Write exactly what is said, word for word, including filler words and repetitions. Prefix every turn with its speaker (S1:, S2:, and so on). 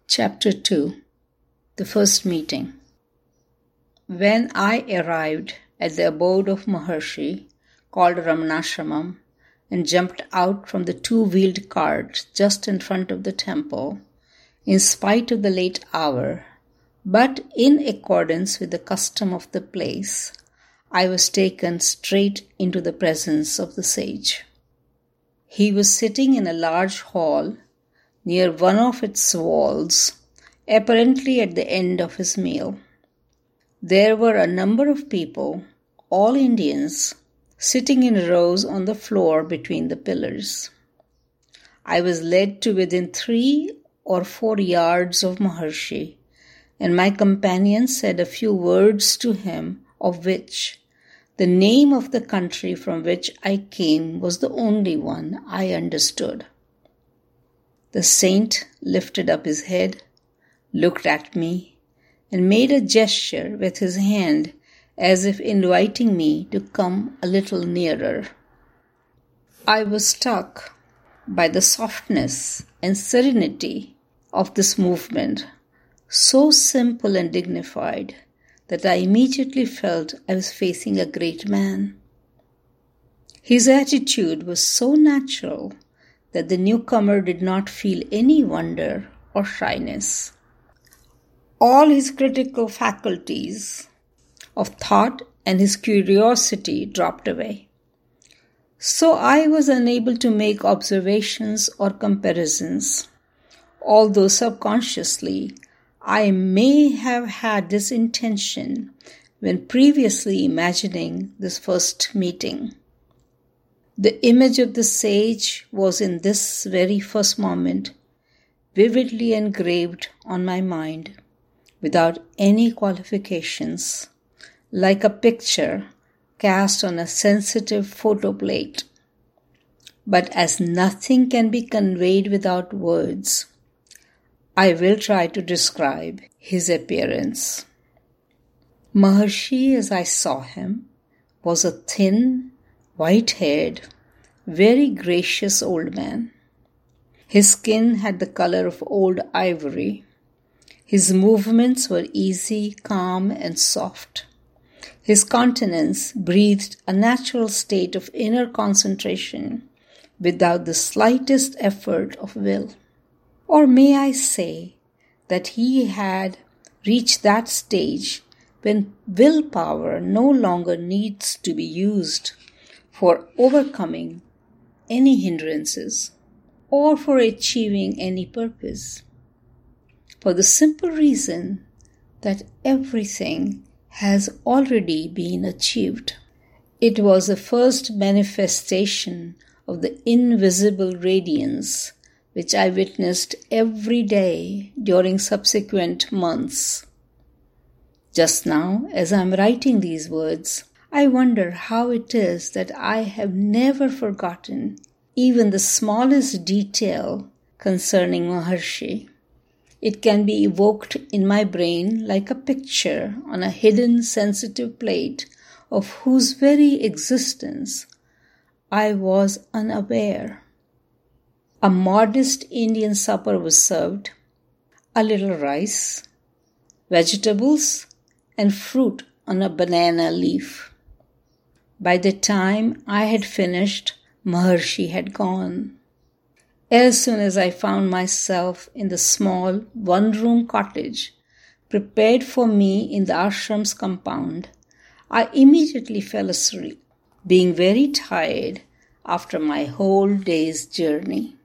S1: Chapter two. The First Meeting. When I arrived at the abode of Maharshi, called Ramanashramam, and jumped out from the two-wheeled cart just in front of the temple, in spite of the late hour, but in accordance with the custom of the place, I was taken straight into the presence of the sage. He was sitting in a large hall near one of its walls, apparently at the end of his meal. There were a number of people, all Indians, sitting in rows on the floor between the pillars. I was led to within three or four yards of Maharshi, and my companion said a few words to him, of which the name of the country from which I came was the only one I understood. The saint lifted up his head, looked at me, and made a gesture with his hand as if inviting me to come a little nearer. I was struck by the softness and serenity of this movement, so simple and dignified that I immediately felt I was facing a great man. His attitude was so natural that the newcomer did not feel any wonder or shyness. All his critical faculties of thought and his curiosity dropped away. So I was unable to make observations or comparisons, although subconsciously I may have had this intention when previously imagining this first meeting. The image of the sage was in this very first moment vividly engraved on my mind, without any qualifications, like a picture cast on a sensitive photo plate. But as nothing can be conveyed without words, I will try to describe his appearance. Maharshi, as I saw him, was a thin, white-haired, very gracious old man. His skin had the color of old ivory. His movements were easy, calm, and soft. His countenance breathed a natural state of inner concentration without the slightest effort of will. Or may I say that he had reached that stage when willpower no longer needs to be used for overcoming any hindrances or for achieving any purpose, for the simple reason that everything has already been achieved. It was the first manifestation of the invisible radiance which I witnessed every day during subsequent months. Just now, as I am writing these words, I wonder how it is that I have never forgotten even the smallest detail concerning Maharshi. It can be evoked in my brain like a picture on a hidden sensitive plate of whose very existence I was unaware. A modest Indian supper was served, a little rice, vegetables, and fruit on a banana leaf. By the time I had finished, Maharshi had gone. As soon as I found myself in the small one-room cottage prepared for me in the ashram's compound, I immediately fell asleep, being very tired after my whole day's journey.